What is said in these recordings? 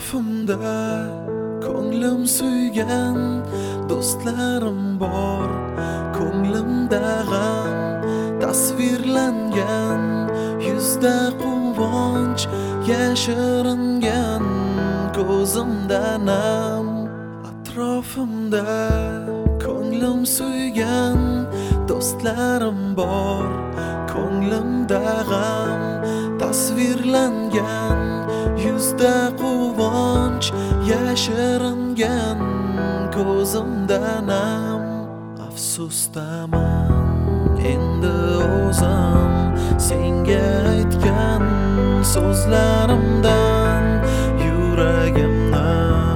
Atrofimda ko'nglim suygan do'stlarim bor, ko'nglimda g'am tasvirlangan, yuzda quvonch yashiringan, ko'zimda nam. Atrofimda ko'nglim suygan do'stlarim bor, ko'nglimda g'am tasvirlangan, yuzda quvonch yashiringan, ko'zimda nam. Afsusdaman endi o'zim senga aytgan so'zlarimdan, yuragimni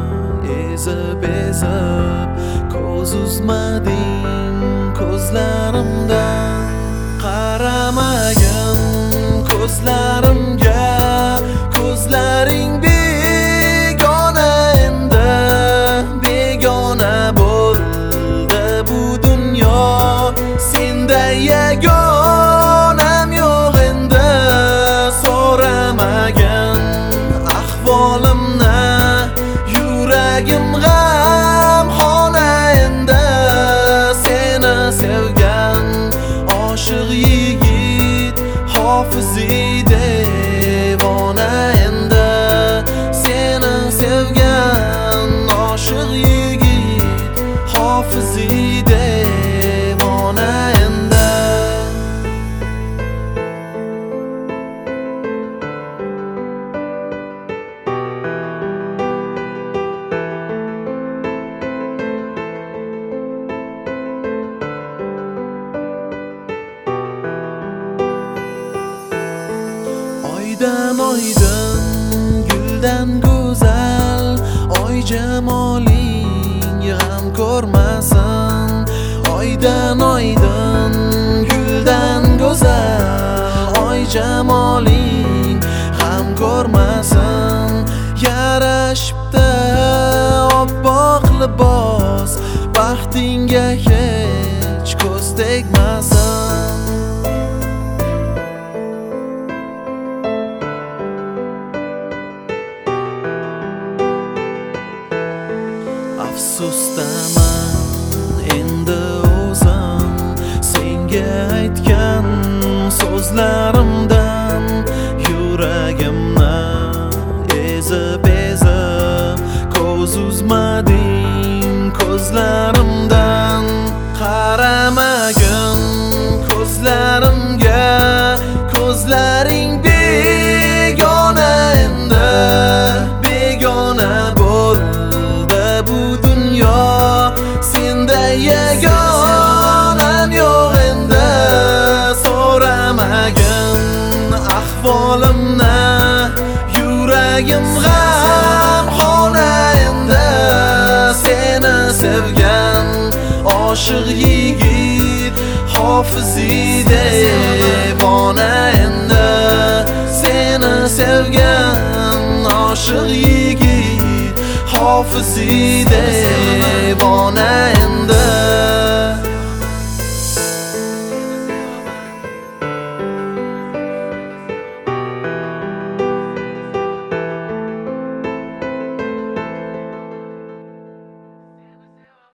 ezib ko'z uzmading ko'zlarimdan. Qaramagin ko'zlarimga, ko'zlaring begona endi, begona bo'ldi bu dunyo. Senday yagonam yo'q endi, so'ramagin ahvolimni, yuragim g'amxona endi. Seni sevgan oshiq yigit Hofiziy devona endi. Seni sevgan oshiq yigit Hofiziy devona endi. Oydan oydin guldan go'zal, oy jamoling g'am ko'rmasin. Oydan oydin guldan go'zal, oy jamoling g'am ko'rmasin. Yarashibdi oppoq libos, baxtingga hech ko'z tegmasin. Afsusdaman endi o'zim senga aytgan so'zlarimdan, yuragimni ezib ko'z uzmading ko'zlarimdan. Qaramagin ko'zlarimga, ko'zlaring begona endi, begona bo'ldi bu dunyo. Senday yagonam yo'q endi, so'ramagin ahvolimni, yuragim g'amxona endi. Seni sevgan oshiq yigit Hofiziy devona endi. Seni sevgan oshiq yigit Hofiziy devona endi.